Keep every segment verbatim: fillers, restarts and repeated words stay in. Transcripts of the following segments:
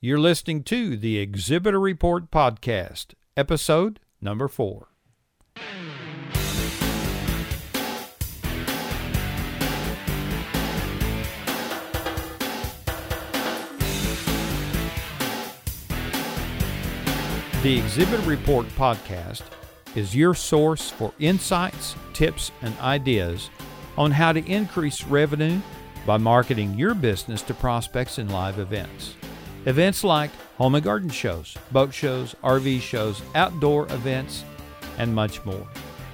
You're listening to the Exhibitor Report Podcast, episode number four. The Exhibitor Report Podcast is your source for insights, tips, and ideas on how to increase revenue by marketing your business to prospects in live events. Events like home and garden shows, boat shows, R V shows, outdoor events, and much more.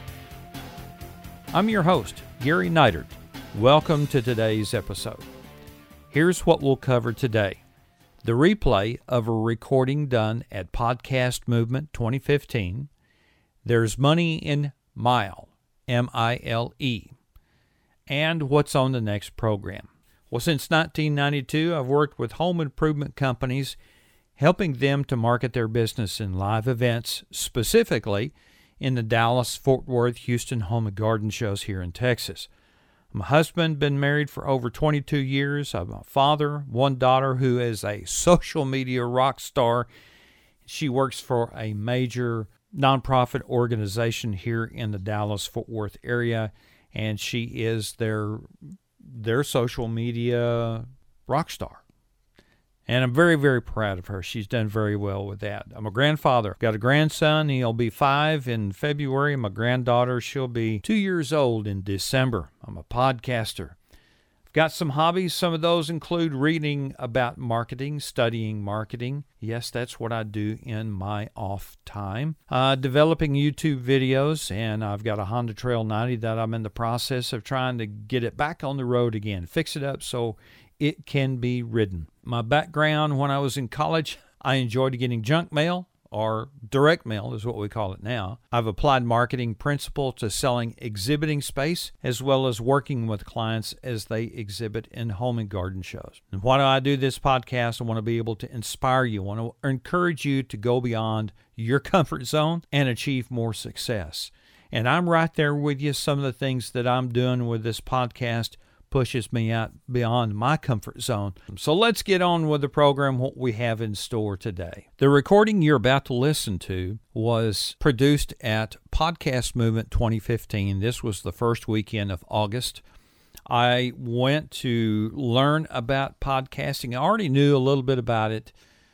I'm your host, Gary Neidert. Welcome to today's episode. Here's what we'll cover today. The replay of a recording done at Podcast Movement twenty fifteen. There's money in Mile, M I L E. And what's on the next program. Well, since nineteen ninety-two, I've worked with home improvement companies, helping them to market their business in live events, specifically in the Dallas, Fort Worth, Houston home and garden shows here in Texas. I'm a husband, been married for over twenty-two years. I'm a father, one daughter who is a social media rock star. She works for a major nonprofit organization here in the Dallas-Fort Worth area, and she is their their social media rock star. And I'm very, very proud of her. She's done very well with that. I'm a grandfather. Got a grandson. He'll be five in February. My granddaughter, she'll be two years old in December. I'm a podcaster. I've got some hobbies. Some of those include reading about marketing, studying marketing. Yes, that's what I do in my off time. Uh, developing YouTube videos, and I've got a Honda Trail ninety that I'm in the process of trying to get it back on the road again, fix it up so it can be ridden. My background, when I was in college, I enjoyed getting junk mail, or direct mail is what we call it now. I've applied marketing principle to selling exhibiting space, as well as working with clients as they exhibit in home and garden shows. And why do I do this podcast? I want to be able to inspire you. I want to encourage you to go beyond your comfort zone and achieve more success. And I'm right there with you. Some of the things that I'm doing with this podcast pushes me out beyond my comfort zone. So let's get on with the program, what we have in store today. The recording you're about to listen to was produced at Podcast Movement twenty fifteen. This was the first weekend of August. I went to learn about podcasting. I already knew a little bit about it.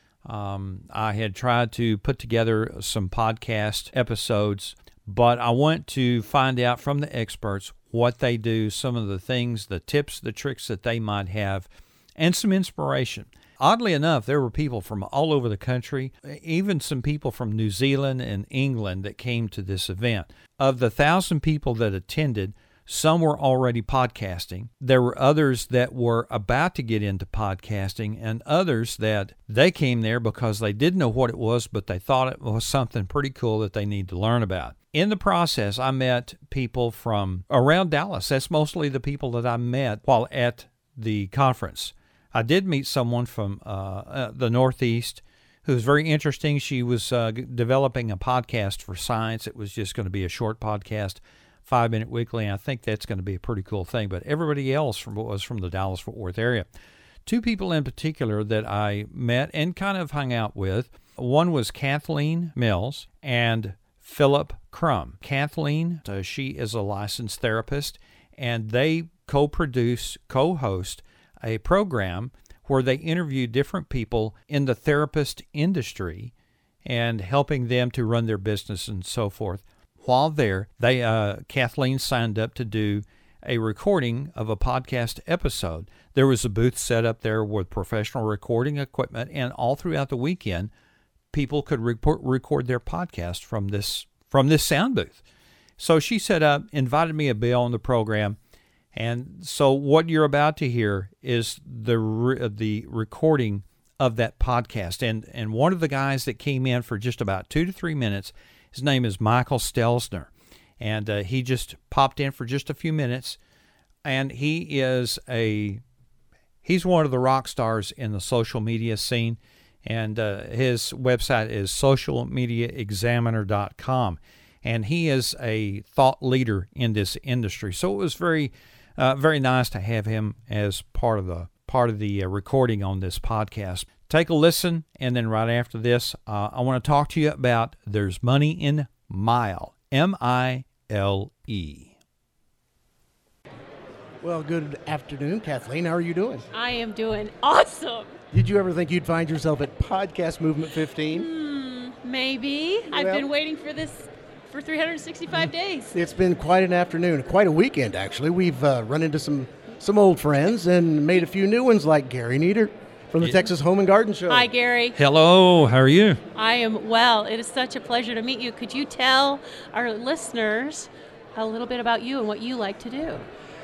Um, I had tried to put together some podcast episodes, but I went to find out from the experts what they do, some of the things, the tips, the tricks that they might have, and some inspiration. Oddly enough, there were people from all over the country, even some people from New Zealand and England that came to this event. Of the thousand people that attended, some were already podcasting. There were others that were about to get into podcasting, and others that they came there because they didn't know what it was, but they thought it was something pretty cool that they need to learn about. In the process, I met people from around Dallas. That's mostly the people that I met while at the conference. I did meet someone from uh, uh, the Northeast who was very interesting. She was uh, developing a podcast for science. It was just going to be a short podcast, five-minute weekly, and I think that's going to be a pretty cool thing. But everybody else from was from the Dallas-Fort Worth area. Two people in particular that I met and kind of hung out with. One was Kathleen Mills and Philip Crum. Kathleen, uh, she is a licensed therapist, and they co-produce, co-host a program where they interview different people in the therapist industry and helping them to run their business and so forth. While there, they uh, Kathleen signed up to do a recording of a podcast episode. There was a booth set up there with professional recording equipment, and all throughout the weekend, people could report, record their podcast from this from this sound booth. So she set up, invited me to be on the program, and so what you're about to hear is the re- the recording of that podcast. And and one of the guys that came in for just about two to three minutes, his name is Michael Stelzner, and uh, he just popped in for just a few minutes, and he is a he's one of the rock stars in the social media scene. And uh, his website is social media examiner dot com. And he is a thought leader in this industry. So it was very, uh, very nice to have him as part of the part of the uh, recording on this podcast. Take a listen, and then right after this, uh, I want to talk to you about There's Money in Mile, M I L E. Well, good afternoon, Kathleen. How are you doing? I am doing awesome. Did you ever think you'd find yourself at Podcast Movement fifteen? Hmm, maybe. I've Well- been waiting for this for three hundred sixty-five days. It's been quite an afternoon, quite a weekend, actually. We've uh, run into some, some old friends and made a few new ones, like Gary Nieder from the Yeah. Texas Home and Garden Show. Hi, Gary. Hello, how are you? I am well. It is such a pleasure to meet you. Could you tell our listeners a little bit about you and what you like to do?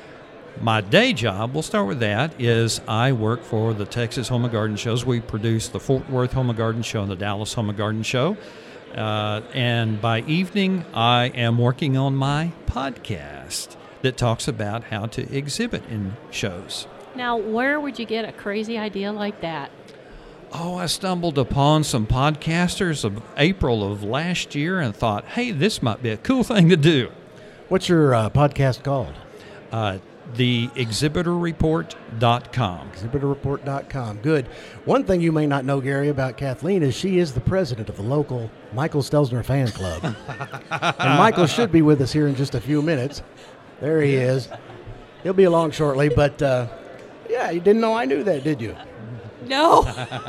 My day job, we'll start with that, is I work for the Texas Home and Garden Shows. We produce the Fort Worth Home and Garden Show and the Dallas Home and Garden Show. Uh, and by evening, I am working on my podcast that talks about how to exhibit in shows. Now, where would you get a crazy idea like that? Oh, I stumbled upon some podcasters of April of last year and thought, hey, this might be a cool thing to do. What's your uh, podcast called? Uh, the exhibitor report dot com. exhibitor report dot com. Good. One thing you may not know, Gary, about Kathleen is she is the president of the local Michael Stelzner fan club. And Michael should be with us here in just a few minutes. There he is. He'll be along shortly, but uh, yeah, you didn't know I knew that, did you? No.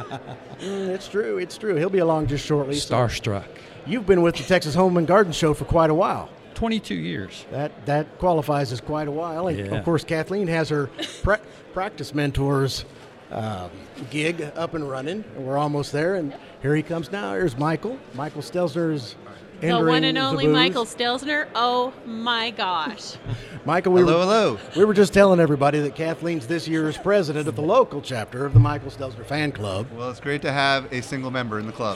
Mm, it's true. It's true. He'll be along just shortly. So Starstruck. you've been with the Texas Home and Garden Show for quite a while. twenty-two years. That that qualifies as quite a while. And Yeah. of course, Kathleen has her pra- practice mentors um, gig up and running. And we're almost there. And here he comes now. Here's Michael. Michael Stelzner's The entering one and only booth. Michael Stelzner. Oh, my gosh. Michael, we Hello, were, hello. We were just telling everybody that Kathleen's this year's president of the local chapter of the Michael Stelzner fan club. Well, it's great to have a single member in the club.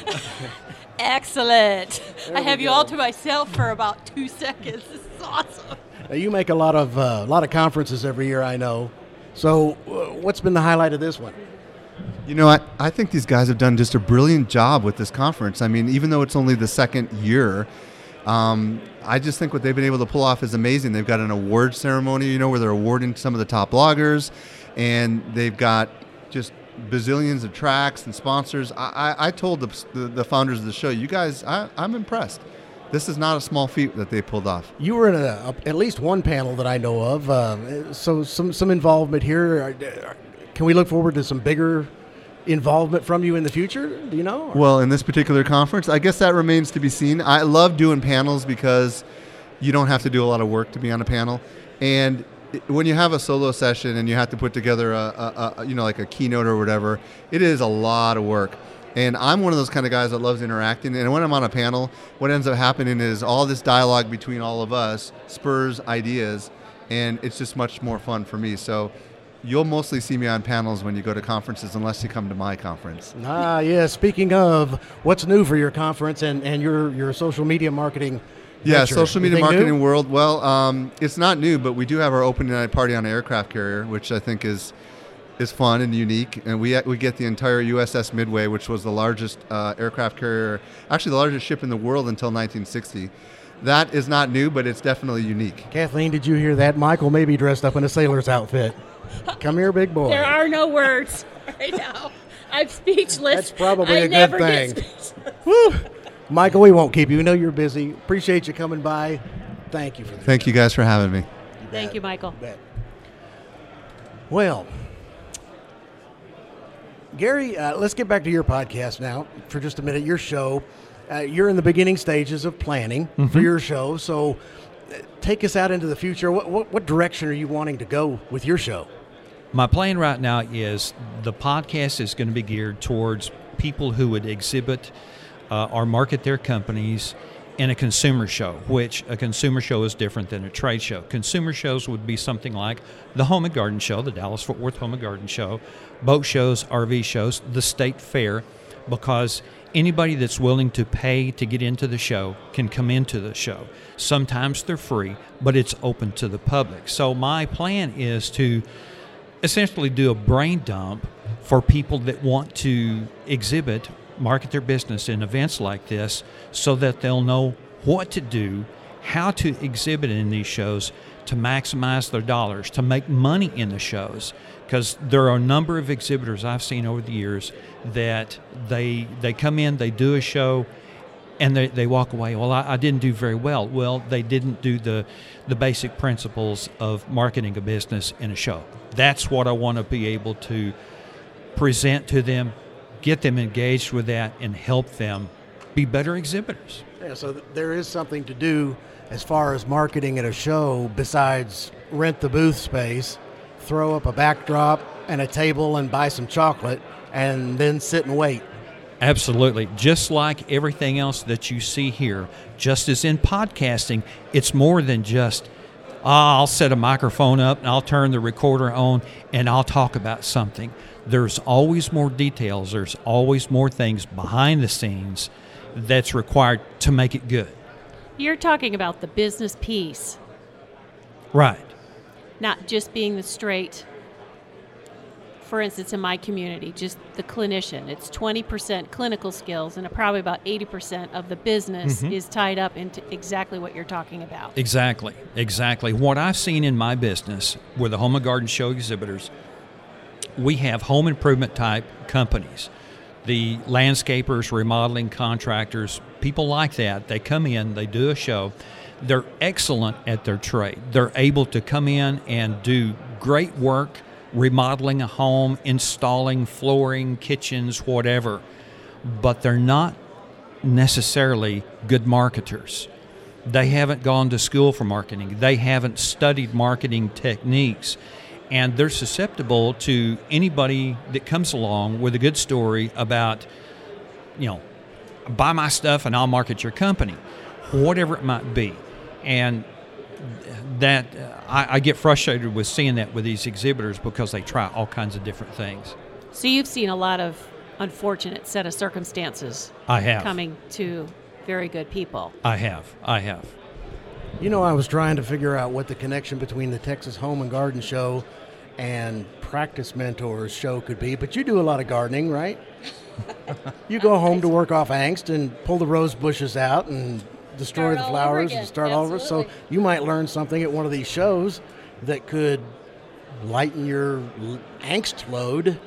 Excellent. I we have you go. all to myself for about two seconds. This is awesome. Now, you make a lot of uh, lot of conferences every year, I know. So, uh, what's been the highlight of this one? You know, I, I think these guys have done just a brilliant job with this conference. I mean, even though it's only the second year, um, I just think what they've been able to pull off is amazing. They've got an award ceremony, you know, where they're awarding some of the top bloggers, and they've got just bazillions of tracks and sponsors. I, I, I told the, the, the founders of the show, you guys, I, I'm impressed. This is not a small feat that they pulled off. You were in a, a, at least one panel that I know of, uh, so some some involvement here. Can we look forward to some bigger involvement from you in the future? Do you know? Well, in this particular conference, I guess that remains to be seen. I love doing panels because you don't have to do a lot of work to be on a panel. And it- when you have a solo session and you have to put together a, a, a you know, like a keynote or whatever, it is a lot of work. And I'm one of those kind of guys that loves interacting. And when I'm on a panel, what ends up happening is all this dialogue between all of us spurs ideas, and it's just much more fun for me. So you'll mostly see me on panels when you go to conferences, unless you come to my conference. Ah, yeah. Speaking of, what's new for your conference and, and your, your social media marketing? Yeah, venture? social media Anything marketing new? world. Well, um, it's not new, but we do have our opening night party on an aircraft carrier, which I think is is fun and unique. And we we get the entire U S S Midway, which was the largest uh, aircraft carrier, actually the largest ship in the world until nineteen sixty. That is not new, but it's definitely unique. Kathleen, did you hear that? Michael may be dressed up in a sailor's outfit. Come here, big boy. There are no words right now. I'm speechless. That's probably I a good never thing. Get speechless. Woo! Michael, we won't keep you. We know you're busy. Appreciate you coming by. Thank you for this. Thank you guys for having me. Thank you, Michael. Bet. Well, Gary, uh, let's get back to your podcast now for just a minute. Your show, uh, you're in the beginning stages of planning for your show. So uh, take us out into the future. What, what, what direction are you wanting to go with your show? My plan right now is the podcast is going to be geared towards people who would exhibit uh, or market their companies in a consumer show, which a consumer show is different than a trade show. Consumer shows would be something like the Home and Garden Show, the Dallas-Fort Worth Home and Garden Show, boat shows, R V shows, the state fair, because anybody that's willing to pay to get into the show can come into the show. Sometimes they're free, but it's open to the public. So my plan is to essentially do a brain dump for people that want to exhibit, market their business in events like this, so that they'll know what to do, how to exhibit in these shows to maximize their dollars, to make money in the shows, because there are a number of exhibitors I've seen over the years that they they come in, they do a show, and they, they walk away. Well, I, I didn't do very well. Well, they didn't do the the basic principles of marketing a business in a show. That's what I want to be able to present to them, get them engaged with that, and help them be better exhibitors. Yeah, so th- there is something to do as far as marketing at a show besides rent the booth space, throw up a backdrop and a table and buy some chocolate, and then sit and wait. Absolutely. Just like everything else that you see here, just as in podcasting, it's more than just, oh, I'll set a microphone up and I'll turn the recorder on and I'll talk about something. There's always more details. There's always more things behind the scenes that's required to make it good. You're talking about the business piece, Right. not just being the straight, for instance, in my community, just the clinician. It's twenty percent clinical skills, and probably about eighty percent of the business Mhm. is tied up into exactly what you're talking about. Exactly. Exactly. What I've seen in my business with the Home and Garden Show exhibitors, we have home improvement type companies. The landscapers, remodeling contractors, people like that, they come in, they do a show. They're excellent at their trade. They're able to come in and do great work, remodeling a home, installing flooring, kitchens, whatever. But they're not necessarily good marketers. They haven't gone to school for marketing. They haven't studied marketing techniques. And they're susceptible to anybody that comes along with a good story about, you know, buy my stuff and I'll market your company, whatever it might be. And that uh, I, I get frustrated with seeing that with these exhibitors because they try all kinds of different things. So you've seen a lot of unfortunate set of circumstances I have. coming to very good people. I have. I have. You know, I was trying to figure out what the connection between the Texas Home and Garden Show and Practice Mentors show could be, but you do a lot of gardening, right? You go home to work off angst and pull the rose bushes out and destroy Start the all flowers over again. and start all over. So Absolutely. you might learn something at one of these shows that could lighten your l- angst load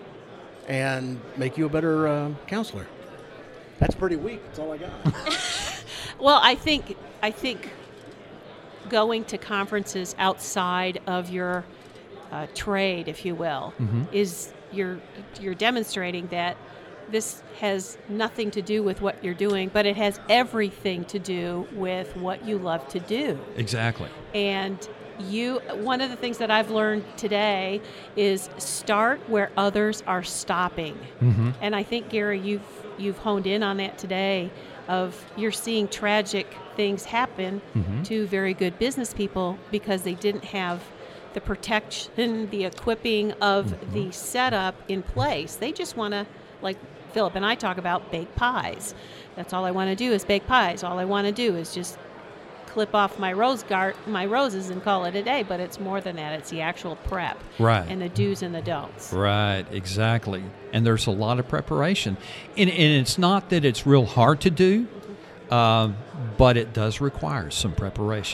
and make you a better uh, counselor. That's pretty weak. That's all I got. Well, I think I think going to conferences outside of your uh, trade, if you will, Mhm. is you're you're demonstrating that this has nothing to do with what you're doing, but it has everything to do with what you love to do. Exactly. And you, one of the things that I've learned today is start where others are stopping. Mm-hmm. And I think, Gary, you've you've honed in on that today. Of you're seeing tragic things happen Mhm. to very good business people because they didn't have the protection, the equipping of Mhm. the setup in place. They just want to, like Philip and I talk about, bake pies. That's all I want to do is bake pies. All I want to do is just clip off my rose gar- my roses and call it a day. But it's more than that. It's the actual prep Right. and the do's and the don'ts. Right, exactly. And there's a lot of preparation. And, and it's not that it's real hard to do, um, but it does require some preparation.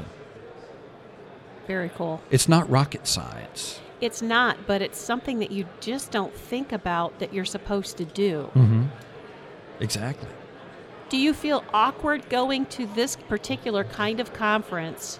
Very cool. It's not rocket science. It's not, but it's something that you just don't think about that you're supposed to do. Mm-hmm. Exactly. Do you feel awkward going to this particular kind of conference?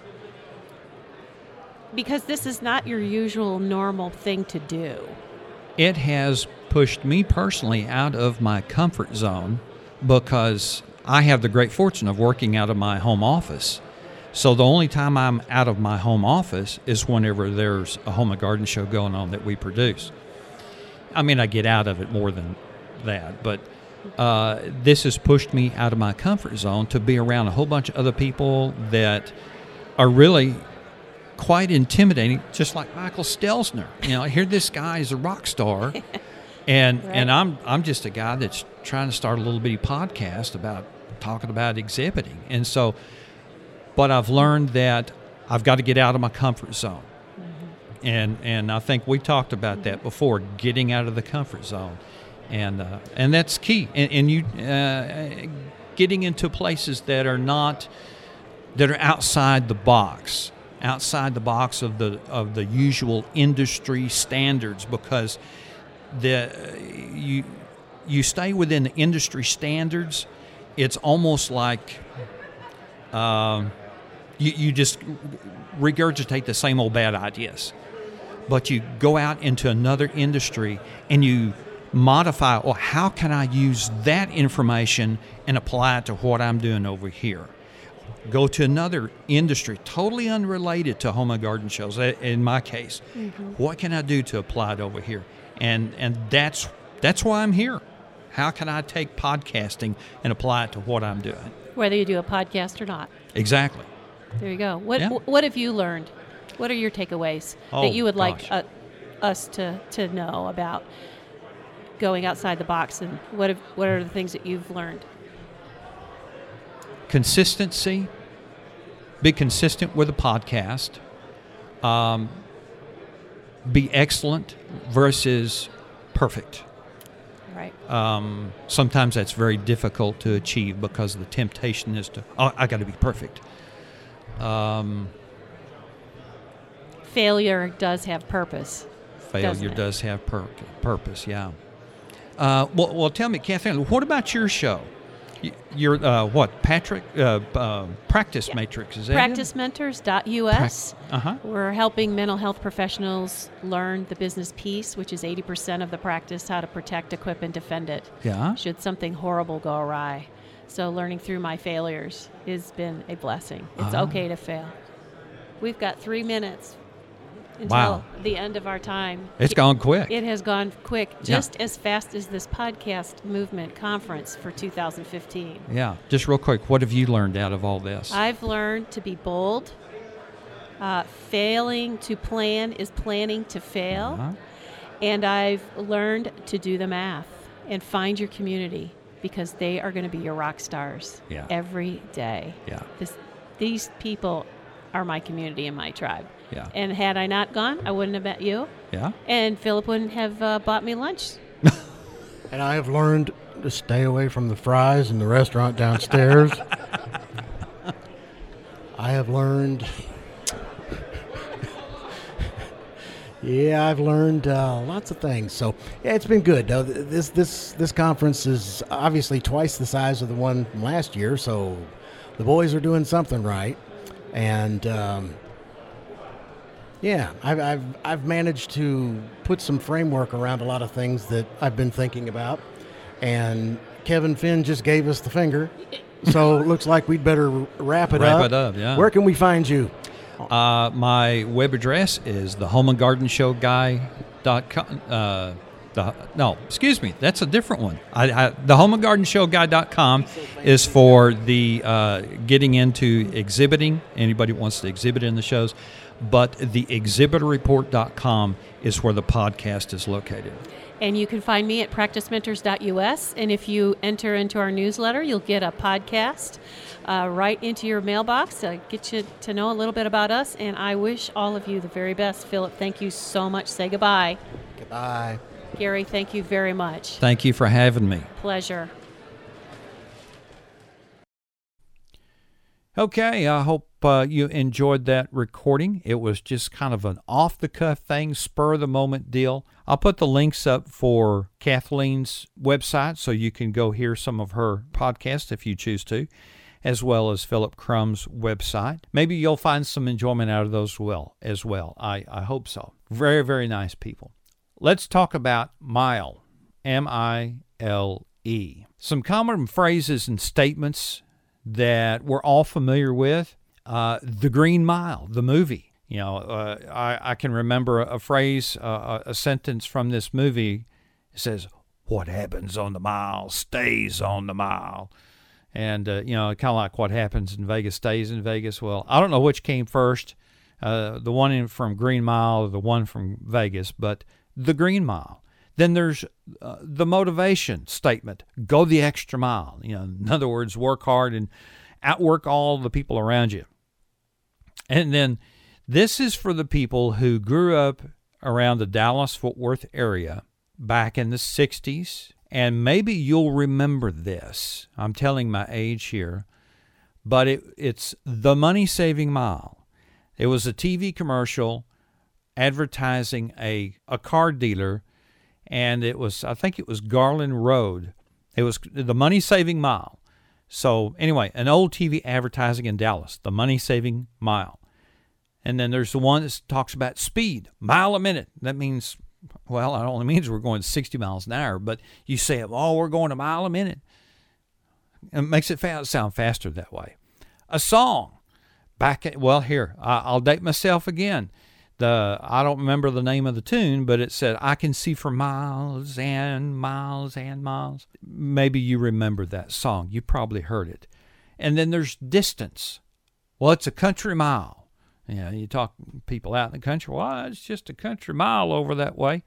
Because this is not your usual normal thing to do. It has pushed me personally out of my comfort zone because I have the great fortune of working out of my home office. So the only time I'm out of my home office is whenever there's a home and garden show going on that we produce. I mean, I get out of it more than that, but uh, this has pushed me out of my comfort zone to be around a whole bunch of other people that are really quite intimidating, just like Michael Stelzner. You know, here this guy is a rock star, and Right. and I'm I'm just a guy that's trying to start a little bitty podcast about talking about exhibiting, and so. But I've learned that I've got to get out of my comfort zone, Mm-hmm. and and I think we talked about that before, getting out of the comfort zone, and uh, and that's key. And, and you uh, getting into places that are not that are outside the box. outside the box of the of the usual industry standards, because the you you stay within the industry standards, it's almost like um, you you just regurgitate the same old bad ideas. But you go out into another industry and you modify, well, how can I use that information and apply it to what I'm doing over here? Go to another industry, totally unrelated to Home and Garden shows, in my case. Mm-hmm. What can I do to apply it over here? And and that's that's why I'm here. How can I take podcasting and apply it to what I'm doing? Whether you do a podcast or not. Exactly. There you go. What Yeah. What have you learned? What are your takeaways Oh, that you would like gosh. uh, us to, to know about going outside the box, and what have, what are the things that you've learned? Consistency. Be consistent with a podcast. Um, be excellent versus perfect. Right. Um, sometimes that's very difficult to achieve because the temptation is to, oh, I got to be perfect. Um, Failure does have purpose. failure Doesn't it? does have pur- purpose, yeah. Uh, well, well, tell me, Kathleen, what about your show? Y- Your uh, what, Patrick? Uh, uh, Practice Yeah. Matrix, is that practice mentors dot U S. Uh huh. We're helping mental health professionals learn the business piece, which is eighty percent of the practice, how to protect, equip, and defend it Yeah. should something horrible go awry. So learning through my failures has been a blessing. It's Ah. okay to fail. We've got three minutes until Wow. the end of our time. It's gone quick. It has gone quick, Yeah. just as fast as this podcast movement conference for two thousand fifteen. Yeah. Just real quick, what have you learned out of all this? I've learned to be bold. Uh, failing to plan is planning to fail. Uh-huh. And I've learned to do the math and find your community, because they are going to be your rock stars Yeah. every day. Yeah. This, these people are my community and my tribe. Yeah. And had I not gone, I wouldn't have met you. Yeah. And Philip wouldn't have uh, bought me lunch. And I have learned to stay away from the fries in the restaurant downstairs. I have learned. Yeah, I've learned uh, lots of things. So yeah, it's been good. Uh, th- this this this conference is obviously twice the size of the one from last year. So the boys are doing something right, and um, yeah, I've, I've I've managed to put some framework around a lot of things that I've been thinking about, and Kevin Finn just gave us the finger. So it looks like we'd better wrap it Wrap up. it up, yeah. Where can we find you? Uh, my web address is the home and garden show guy dot com. Uh, the, no, excuse me, that's a different one. I, I, the home and garden show guy dot com is for the uh, getting into exhibiting. Anybody who wants to exhibit in the shows. But the exhibitor report dot com is where the podcast is located. And you can find me at practice mentors dot U S. And if you enter into our newsletter, you'll get a podcast uh, right into your mailbox to get you to know a little bit about us. And I wish all of you the very best. Philip, thank you so much. Say goodbye. Goodbye. Gary, thank you very much. Thank you for having me. Pleasure. Okay, I hope uh, you enjoyed that recording. It was just kind of an off-the-cuff thing, spur-of-the-moment deal. I'll put the links up for Kathleen's website so you can go hear some of her podcasts if you choose to, as well as Philip Crum's website. Maybe you'll find some enjoyment out of those well as well. I, I hope so. Very, very nice people. Let's talk about MILE, M I L E. Some common phrases and statements that we're all familiar with. Uh, the Green Mile, the movie. You know, uh, I, I can remember a, a phrase, uh, a sentence from this movie. It says, "What happens on the mile stays on the mile." And, uh, you know, kind of like what happens in Vegas stays in Vegas. Well, I don't know which came first, uh, the one in, from Green Mile or the one from Vegas, but the Green Mile. Then there's uh, the motivation statement, go the extra mile. You know, in other words, work hard and outwork all the people around you. And then this is for the people who grew up around the Dallas-Fort Worth area back in the sixties. And maybe you'll remember this. I'm telling my age here, but it, it's the money-saving mile. It was a T V commercial advertising a, a car dealer, and it was, I think it was Garland Road. It was the Money Saving Mile. So anyway, an old T V advertising in Dallas, the Money Saving Mile. And then there's the one that talks about speed, mile a minute. That means, well, it only means we're going sixty miles an hour, but you say, oh, we're going a mile a minute. It makes it fa- sound faster that way. A song. Back at, well, here, I, I'll date myself again. The I don't remember the name of the tune, but it said, I can see for miles and miles and miles. Maybe you remember that song. You probably heard it. And then there's distance. Well, it's a country mile. You know, you talk people out in the country, well, it's just a country mile over that way.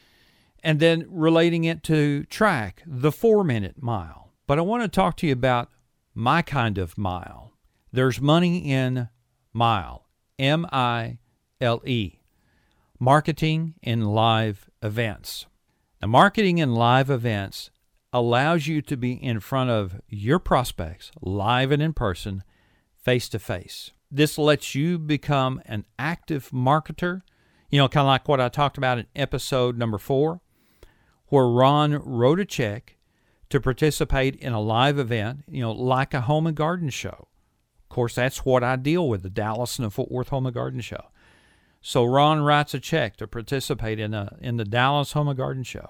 And then relating it to track, the four-minute mile. But I want to talk to you about my kind of mile. There's money in mile, M I L E, marketing in live events. Now, marketing in live events allows you to be in front of your prospects, live and in person, face-to-face. This lets you become an active marketer, you know, kind of like what I talked about in episode number four, where Ron wrote a check to participate in a live event, you know, like a home and garden show. Of course, that's what I deal with, the Dallas and the Fort Worth Home and Garden Show. So Ron writes a check to participate in a in the Dallas Home and Garden Show.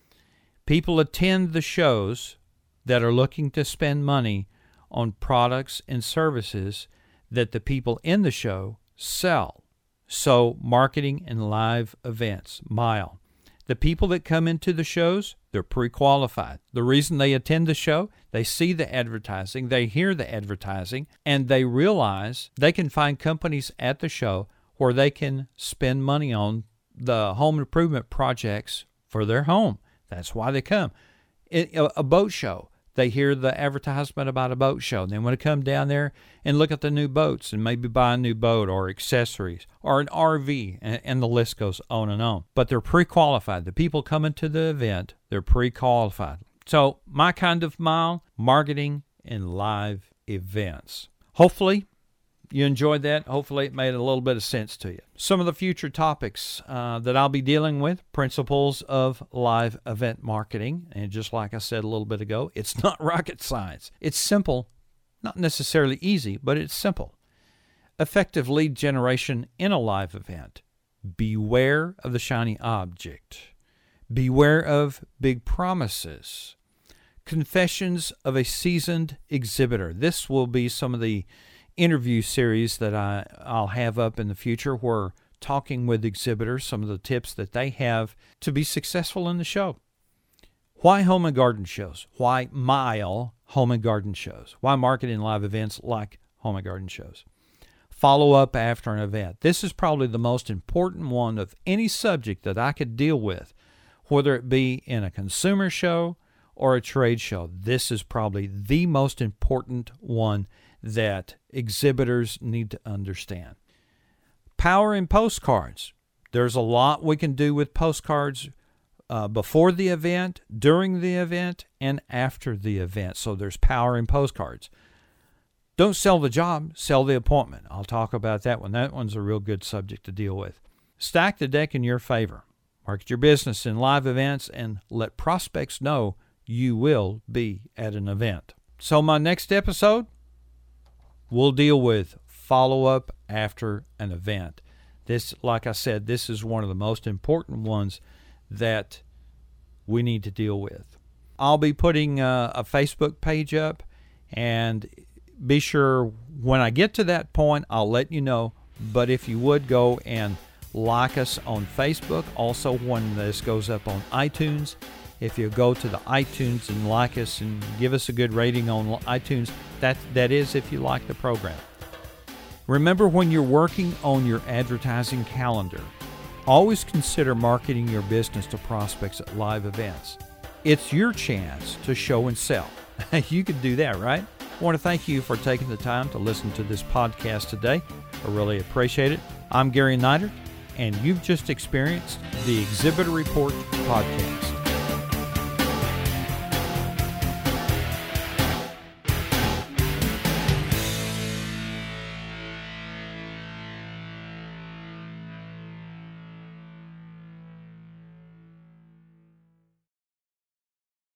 People attend the shows that are looking to spend money on products and services that the people in the show sell. So marketing and live events, mile. The people that come into the shows, they're pre-qualified. The reason they attend the show, they see the advertising, they hear the advertising, and they realize they can find companies at the show where they can spend money on the home improvement projects for their home. That's why they come. It, a, a boat show, they hear the advertisement about a boat show. They want to come down there and look at the new boats and maybe buy a new boat or accessories or an R V, and, and the list goes on and on. But they're pre-qualified. The people coming to the event, they're pre-qualified. So my kind of mile, marketing and live events. Hopefully you enjoyed that. Hopefully it made a little bit of sense to you. Some of the future topics uh, that I'll be dealing with, principles of live event marketing. And just like I said a little bit ago, it's not rocket science. It's simple, not necessarily easy, but it's simple. Effective lead generation in a live event. Beware of the shiny object. Beware of big promises. Confessions of a seasoned exhibitor. This will be some of the interview series that I, I'll have up in the future, where talking with exhibitors, some of the tips that they have to be successful in the show. Why home and garden shows? Why mile home and garden shows? Why market in live events like home and garden shows? Follow up after an event. This is probably the most important one of any subject that I could deal with, whether it be in a consumer show or a trade show. This is probably the most important one that exhibitors need to understand. Power in postcards. There's a lot we can do with postcards uh, before the event, during the event, and after the event. So there's power in postcards. Don't sell the job, sell the appointment. I'll talk about that one. That one's a real good subject to deal with. Stack the deck in your favor. Market your business in live events and let prospects know you will be at an event. So my next episode, we'll deal with follow-up after an event. This, like I said, this is one of the most important ones that we need to deal with. I'll be putting a, a Facebook page up, and be sure when I get to that point, I'll let you know. But if you would go and like us on Facebook, also when this goes up on iTunes, if you go to the iTunes and like us and give us a good rating on iTunes, that that is if you like the program. Remember, when you're working on your advertising calendar, always consider marketing your business to prospects at live events. It's your chance to show and sell. You can do that, right? I want to thank you for taking the time to listen to this podcast today. I really appreciate it. I'm Gary Neidert, and you've just experienced the Exhibitor Report podcast.